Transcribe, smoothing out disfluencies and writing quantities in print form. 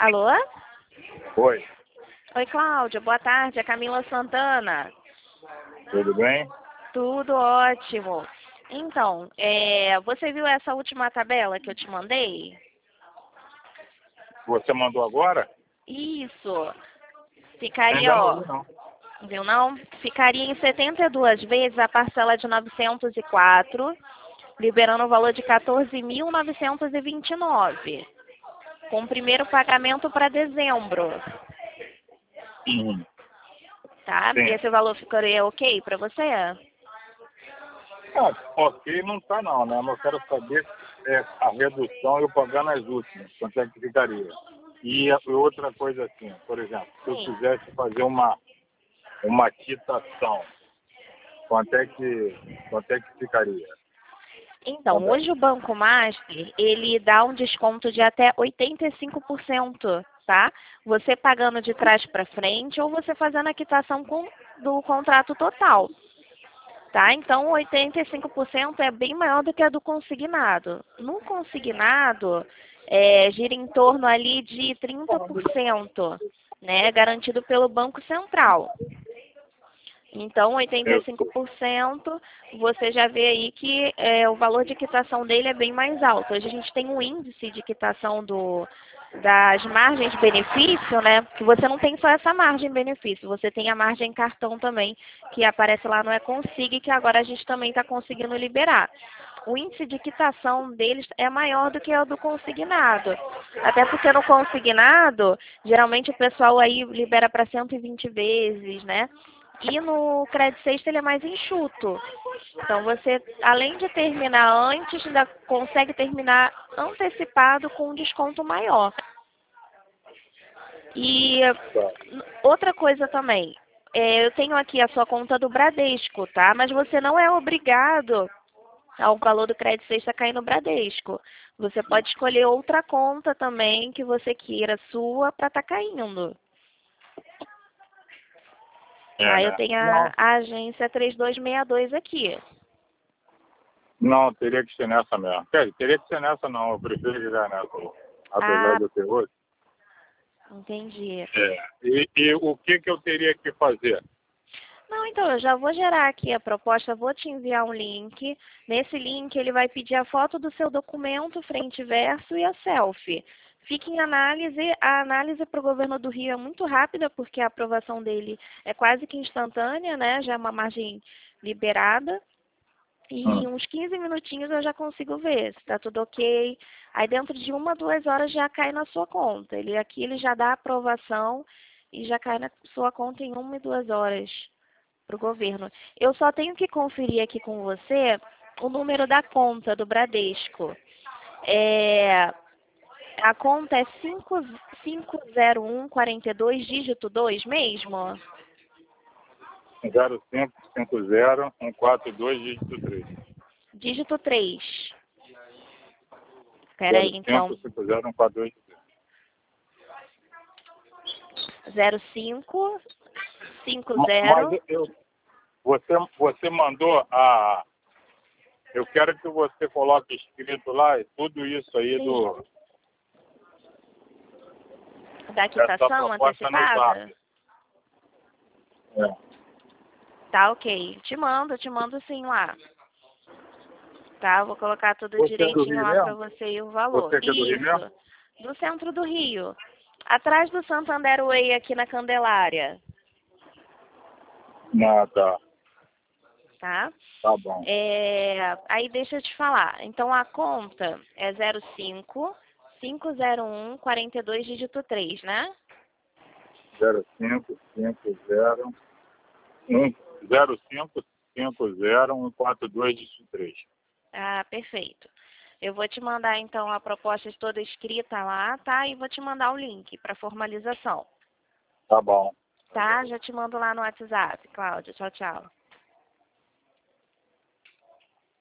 Alô? Oi, Oi, Cláudia. Boa tarde. É Camila Santana. tudo bem? Tudo ótimo. Então, você viu essa última tabela que eu te mandei? Você mandou agora? Isso. Ficaria, Ainda não ó, vi, não. viu não? Ficaria em 72 vezes a parcela de 904, liberando o valor de 14.929, com o primeiro pagamento para dezembro, Uhum. tá? Sim. Esse valor ficaria ok para você? Ah, ok não tá não, né? Mas eu quero saber a redução eu pagando as últimas, quanto é que ficaria. E outra coisa assim, por exemplo, se eu Sim. quisesse fazer uma quitação, quanto é que ficaria? Então, Também. hoje o Banco Master, ele dá um desconto de até 85%, tá? Você pagando de trás para frente ou você fazendo a quitação do contrato total, tá? Então, 85% é bem maior do que a do consignado. No consignado, gira em torno ali de 30%, né? Garantido pelo Banco Central. Então, Eu sei. 85%, você já vê aí que o valor de quitação dele é bem mais alto. Hoje a gente tem um índice de quitação das margens de benefício, né? Que você não tem só essa margem de benefício, você tem a margem cartão também, que aparece lá no Econsig, que agora a gente também está conseguindo liberar. O índice de quitação deles é maior do que o do consignado. Até porque no consignado, geralmente o pessoal aí libera para 120 vezes, né? E no Credit Sexta ele é mais enxuto. Então você, além de terminar antes, ainda consegue terminar antecipado com um desconto maior. E Tá. outra coisa também, eu tenho aqui a sua conta do Bradesco, tá? Mas você não é obrigado ao valor do Credit Sexta cair no Bradesco. Você pode escolher outra conta também que você queira sua para estar caindo. É, Tá? Eu né? tenho Não, a agência 3262 aqui. não, teria que ser nessa mesmo. Teria que ser nessa não, eu prefiro ligar nessa, apesar Ah, de eu ter outro. entendi. E o que eu teria que fazer? Não, então, eu já vou gerar aqui a proposta, vou te enviar um link. Nesse link ele vai pedir a foto do seu documento, frente e verso e a selfie. Fique em análise. A análise para o governo do Rio é muito rápida, porque a aprovação dele é quase que instantânea, né? Já é uma margem liberada. E em uns 15 minutinhos eu já consigo ver se está tudo ok. Aí dentro de 1, 2 horas já cai na sua conta. Ele já dá a aprovação e já cai na sua conta em 1 e 2 horas para o governo. Eu só tenho que conferir aqui com você o número da conta do Bradesco. A conta é 50142 dígito 2 mesmo? 0550-142, dígito 3. Dígito 3. Espera aí, então. 0550-142, dígito 0550. 3. Mas você mandou a... Eu quero que você coloque escrito lá tudo isso aí Sim. Da dessa quitação proposta no antecipada? zap. É. Tá, ok. Te mando sim lá. Tá, eu vou colocar tudo Você é do direitinho Rio lá pra mesmo? você e o valor. Você que é do Rio mesmo? Isso. Do centro do Rio. Atrás do Santander Way aqui na Candelária. Ah, tá. Tá? Tá bom. Aí deixa eu te falar. Então a conta é 05501422 dígito 3, né? 0550-142, dígito 3. Ah, perfeito. Eu vou te mandar então a proposta toda escrita lá, tá? E vou te mandar o link para formalização. Tá bom. Tá? Já te mando lá no WhatsApp, Cláudia. Tchau, tchau.